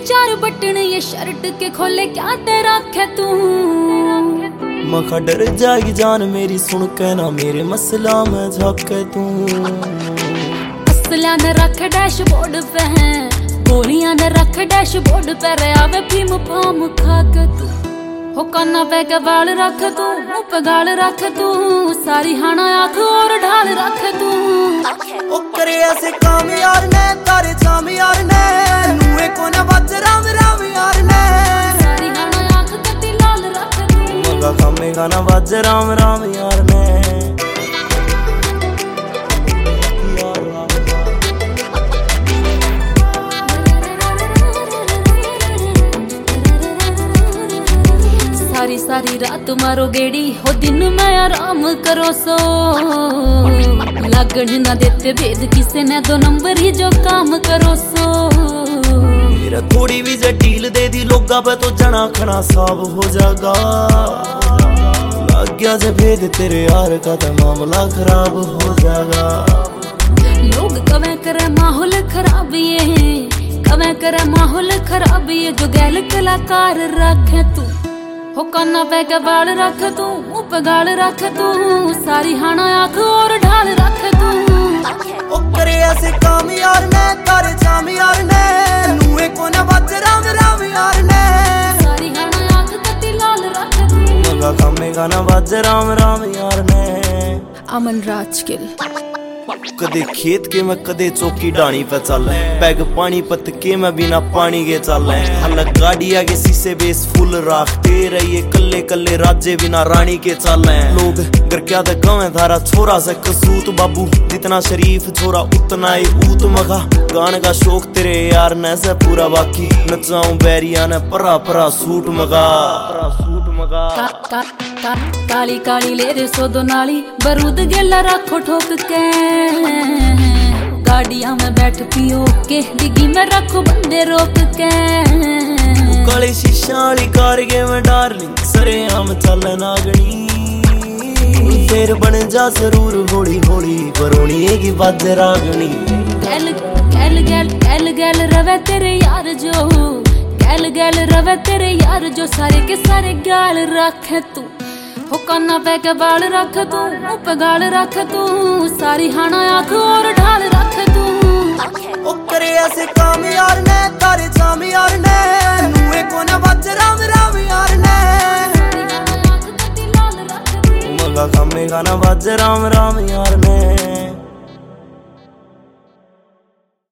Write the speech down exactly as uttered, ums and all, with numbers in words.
चार बटन ये शर्ट के खोले क्या तेरा खे तू। मखा डर जाएगी जान मेरी सुन के ना मेरे मसला में झाके तू। असला न रख डैशबोर्ड पे है, गोलियां न रख डैशबोर्ड पे रे आवे फीम फाम खा के तू। हो काना पे के बाल रख तू, मुंह पे गाल रख तू, सारी हाना आँख और ढाल रख तू। ओ करे ऐसे काम यार ने तारे जाम यार ने, नुए को ना बज राम राम यार ने, सारी हाना आँख कती लाल रख तू। मगा खामेगा ना बज राम राम यार ने। सारी सारी रात मारो गेड़ी हो दिन में आराम करो सो, लगन ना देते भेद किसे ने दो नंबर ही जो काम करो सो। मेरा थोड़ी भी जे डील दे दी लोगा पे तो जना खना साफ हो जाएगा। लग गया जे भेद तेरे यार का तो मामला खराब हो जाएगा। लोग कवे करे माहौल खराब ये, कवे करे माहौल खराब ये, जो गैल कलाकार रखे तू। हो काना पे के बाल रख तू, मुंह पे गाल रख तू, सारी हाना आँख और ढाल रख तू। ओ करे ऐसे काम यार ने तारे जाम यार ने, नुए को ना बज राम राम यार ने, सारी हाना आँख कती लाल रख तू। मगा खामेगा ना बज राम राम यार ने। अमन राजगिल। कदे खेत के मैं कदे चौकी डाणी पे चल, बैग पानी पत के मैं बिना पानी के चल। अलग गाड़ी आगे शीशे बेस फुल राखते रहिए, कल्ले कल्ले राजे बिना रानी के चल। लोग घर क्या दे गाँव धारा छोरा से कसूत बाबू, जितना शरीफ छोरा उतना ही ऊत। मगा गाने का शौक तेरे यार ने से पूरा, बाकी नचाऊं बैरिया ने परा परा सूट मगा सूट मगा। का, का, का, काली काली ले रे सो दो नाली, बरूद गेला रखो ठोक के, गाड़िया में बैठ पियो के, डिग्गी में रखो बंदे रोक के। काली शीशाली कार के मैं डार्लिंग सरे हम चल नागनी, फिर बन जा जरूर होली होली बरोनी की बाज रागनी। गैल गैल गैल गैल गैल रवे तेरे यार जो, गैल गैल रवे तेरे यार जो, सारे के सारे गाल रखे तू। हो काना पे के बाल रख तू, मुंह पे गाल रख तू, सारी हाना आँख और ढाल रख तू। ओ करे ऐसे काम यार ने तारे जाम यार ने, नुए को ना बज राम राम यार ने, मगा खामेगा ना बज राम राम यार ने।